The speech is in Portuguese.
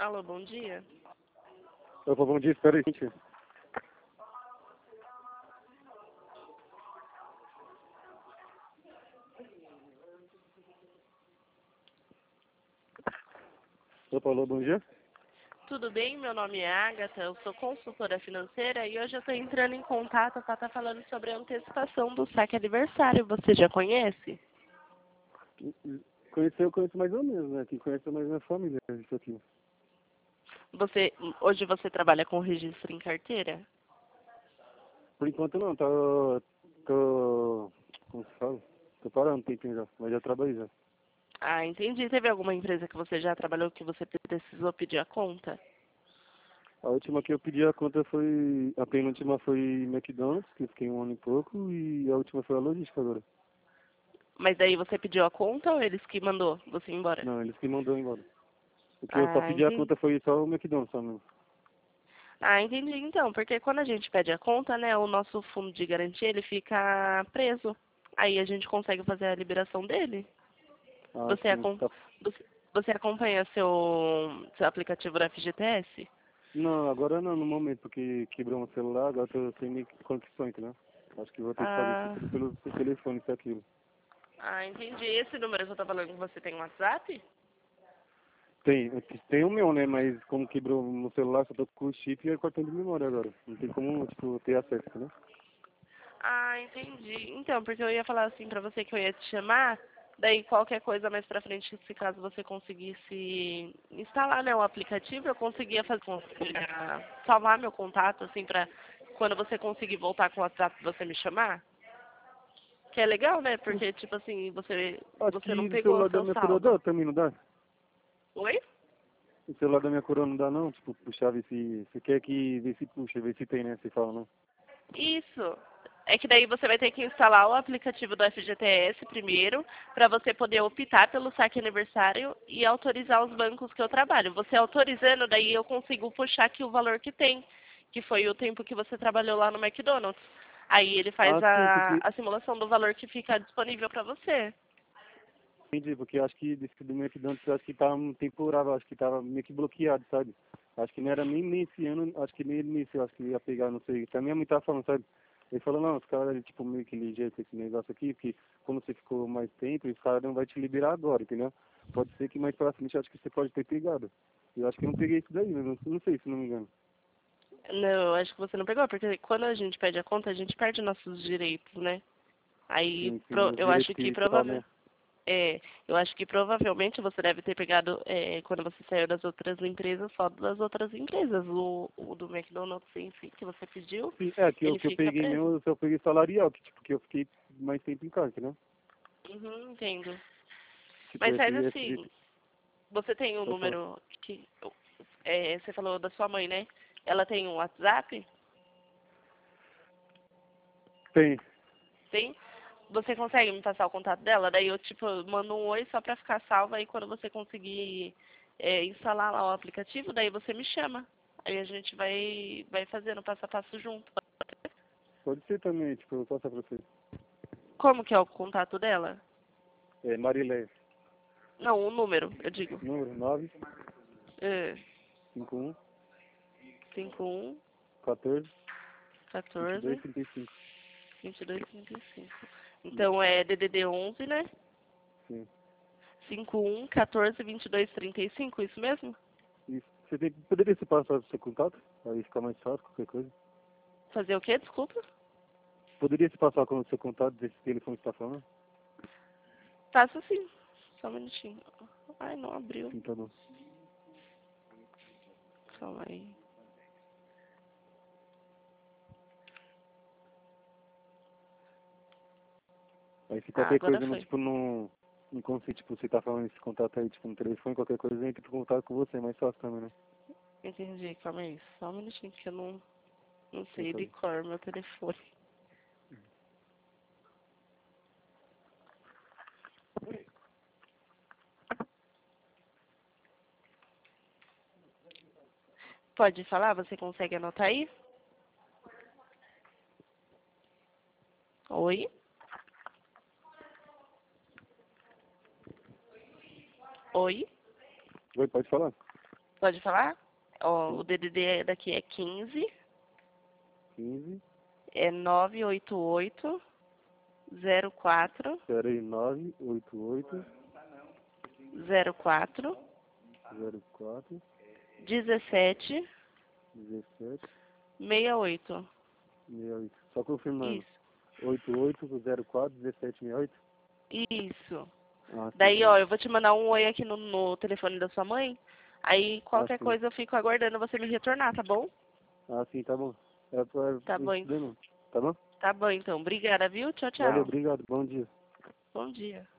Alô, bom dia. Opa, bom dia, espera aí, gente. Opa, alô, bom dia. Tudo bem? Meu nome é Agatha, eu sou consultora financeira e hoje eu estou entrando em contato para estar falando sobre a antecipação do saque aniversário. Você já conhece? Conhecer eu conheço mais ou menos, né? Quem conhece é mais minha família, isso aqui. Hoje você trabalha com registro em carteira? Por enquanto não, como se fala? Tô parando um tempinho já, mas já trabalhei já. Ah, entendi. Teve alguma empresa que você já trabalhou que você precisou pedir a conta? A última que eu pedi a conta foi, a penúltima foi McDonald's, que eu fiquei um ano e pouco, e a última foi a logística agora. Mas daí você pediu a conta ou eles que mandou você ir embora? Não, eles que mandou embora. O que eu só Ah, pedi a entendi. conta foi só o McDonald's, só mesmo. Ah, entendi então, porque quando a gente pede a conta, né, o nosso fundo de garantia, ele fica preso. Aí a gente consegue fazer a liberação dele. Ah, Você, sim, tá. você acompanha seu aplicativo da FGTS? Não, agora não, no momento, porque quebrou meu celular, agora eu tô sem nem conexão, entendeu? Acho que vou ter que fazer isso Ah, tudo pelo telefone, isso e aquilo. entendi. Esse número que eu tô falando com você tem WhatsApp? Tem o meu, né? Mas como quebrou no celular, só tô com o chip e é cartão de memória agora. Não tem como, tipo, ter acesso, né? Ah, entendi. Então, porque eu ia falar assim pra você que eu ia te chamar, daí qualquer coisa mais pra frente, se caso você conseguisse instalar, né, o aplicativo, eu conseguia salvar meu contato, assim, pra quando você conseguir voltar com o WhatsApp, você me chamar. Que é legal, né? Porque, tipo assim, Acho você não que no pegou o celular da seu minha coroa saldo. dá, também não dá? Oi? O celular da minha coroa não dá não, tipo, puxar, ver se quer que, ver se puxa, ver se tem, né? Você fala, não. Isso. É que daí você vai ter que instalar o aplicativo do FGTS primeiro, para você poder optar pelo saque aniversário e autorizar os bancos que eu trabalho. Você autorizando, daí eu consigo puxar aqui o valor que tem, que foi o tempo que você trabalhou lá no McDonald's. Aí ele faz Ah, sim, porque, a simulação do valor que fica disponível para você. entendi, porque acho que desse do McDonald's, acho que tava temporário, acho que tava meio que bloqueado, sabe? Acho que não era nem nesse ano, acho que nem nesse, acho que ia pegar, não sei. Também a mãe tava falando, sabe? Ele falou, não, os caras, tipo, meio que ligeiro com esse negócio aqui, porque como você ficou mais tempo, os caras não vai te liberar agora, entendeu? Pode ser que mais pra frente, acho que você pode ter pegado. Eu acho que eu não peguei isso daí, mas não sei, se não me engano. Não, acho que você não pegou, porque quando a gente pede a conta, a gente perde nossos direitos, né? Aí Sim, sim, os eu acho direitos que que tal, né? eu acho que provavelmente você deve ter pegado, quando você saiu das outras empresas, só das outras empresas. O do McDonald's em si, que você pediu, Sim, é, ele que eu fica peguei preso. mesmo, eu só peguei salarial, que tipo, que eu fiquei mais tempo em casa, entendeu? Uhum, entendo. Tipo, Mas faz esse assim, FGT, você tem um pode falar. número que, você falou da sua mãe, né? Ela tem um WhatsApp? Tem. Tem? Você consegue me passar o contato dela? Daí eu, tipo, mando um oi só pra ficar salva e quando você conseguir instalar lá o aplicativo, daí você me chama. Aí a gente vai fazendo passo a passo junto. Pode ser também, tipo, eu posso passar pra você. Como que é o contato dela? É Marilé, Não, o número, eu digo. número É, 951 51 14 22 14 35. 22 35. Isso, Então é DDD 11, né? sim. 51 14 22 35, isso mesmo? Isso. Poderia se passar o seu contato? Aí fica mais fácil, qualquer coisa. Fazer o quê? Desculpa. Poderia se passar com o seu contato desse telefone que você está falando? Faço sim. Só um minutinho. Ai, não abriu. Sim, tá bom. Calma aí. Aí se Ah, qualquer agora coisa, não, foi. tipo, não consigo, tipo, você tá falando esse contato aí, tipo, no telefone, qualquer coisa, entra em contato com você, é mais fácil também, né? Entendi, calma aí. Só um minutinho que eu não Então, sei tá de bom. cor meu telefone. Pode falar? Você consegue anotar aí? Oi? Oi? Oi, pode falar? Pode falar? Ó, Sim. o DDD daqui é 15, 15, é 988 04 espera aí, 988 04 04 17 17 68. 68. Só confirmando. Isso. 8804 1768? Isso. Ah, sim, tá Daí, bom. ó, eu vou te mandar um oi aqui no telefone da sua mãe. Aí, Ah, qualquer sim. coisa, eu fico aguardando você me retornar, tá bom? Ah, sim, tá bom. É Tá bom, isso daí, não. Tá bom? tá bom então. Obrigada, viu? Tchau, Valeu, tchau. obrigado. Bom dia. Bom dia.